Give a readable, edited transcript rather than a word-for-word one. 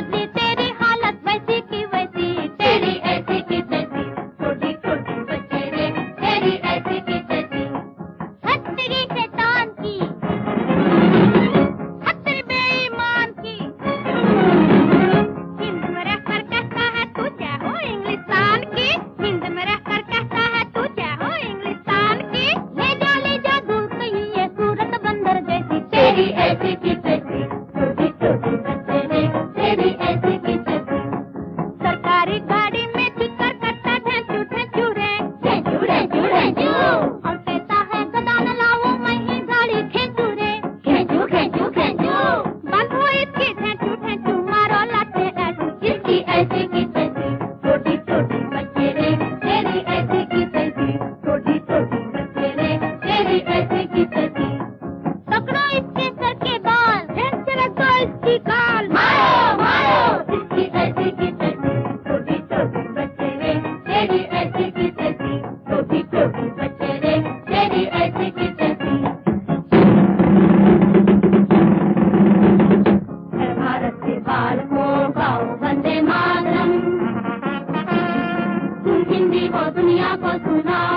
बदली तेरी हालत वैसी की वैसी, तेरी ऐसी की तैसी, छोटी छोटी बच्चे रे तेरी ऐसी की तैसी। हद तेरी शैतान की, हद तेरी बेईमान की, हिंद में रहकर कहता है तू क्या हो इंग्लिस्तान की, हिंद में रहकर कहता है तू क्या हो इंग्लिस्तान की। ले जा दूर कहीं ये सूरत बंदर जैसी, तेरी ऐसी की तैसी, छोटी छोटी बच्चे रे तेरी ऐसी की तैसी। सरकारी गाड़ी में फिकर करता ढेंचू ढेंचू रे, ढेंचू ढेंचू ढेंचू, और कहता है गदा न लाओ मैं ही गाड़ी खींचू रे, खींचू खींचू खींचू। बंद हो इसकी ढेंचू ढेंचू, मारो लाते ऐसी, इसकी ऐसी की तैसी, छोटी छोटी बच्चे रे तेरी ऐसी की तैसी, छोटी छोटी बच्चे रे तेरी ऐसी की तैसी। पकड़ो इसके सर के बाल, ढेंच रखो इसकी काल, मारो मारो इसकी ऐसी की तैसी, छोटी छोटी बच्चे रे तेरी ऐसी की तैसी, छोटी छोटी बच्चे रे तेरी ऐसी की तैसी। भारत के बाल को गाओ वंदे मातरम, तुम हिंदी को दुनिया को सुनाओ।